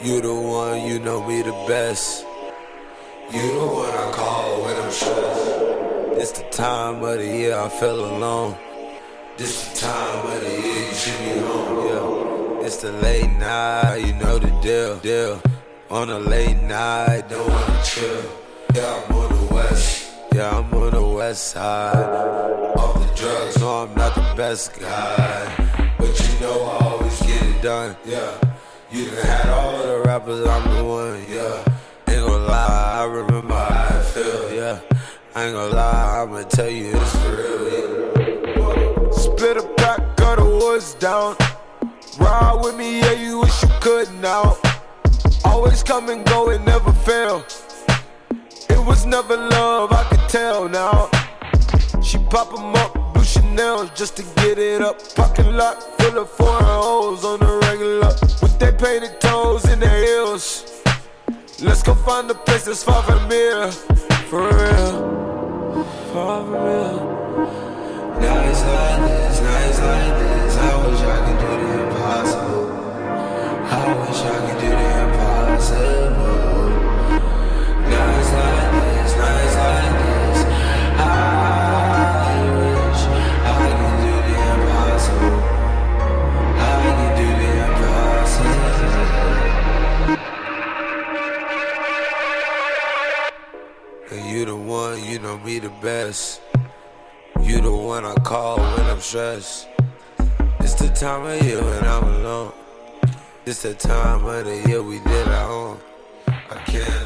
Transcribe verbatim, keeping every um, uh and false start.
You the one, you know me the best. You the one I call when I'm stressed. It's the time of the year I feel alone. This the time of the year you should be home, yeah. It's the late night, you know the deal, deal. On a late night, don't wanna chill. Yeah, I'm on the west, yeah, I'm on the west side. Off the drugs, no, I'm not the best guy, but you know I always get it done, yeah. You done had all the rappers, I'm the one, yeah. Ain't gon' lie, I remember how I feel, yeah. I ain't gon' lie, I'ma tell you it's for real, yeah. Split a pack of the woods down. Ride with me, yeah, you wish you could now. Always come and go and never fail. It was never love, I could tell now. She pop 'em up, blue Chanel just to get it up. Parking lot full of foreign hoes on the regular, with their painted toes in their heels. Let's go find a place that's far from here. For real, far from real. Nights like this, nights like this, I wish I could do the impossible. I wish I could do the impossible. Nights like this, nights like this, I wish I could do the impossible. I could do the impossible. And you the one, you know me the best. You the one I call when I'm stressed. It's the time of year when I'm alone. It's the time of the year we did our own. I can't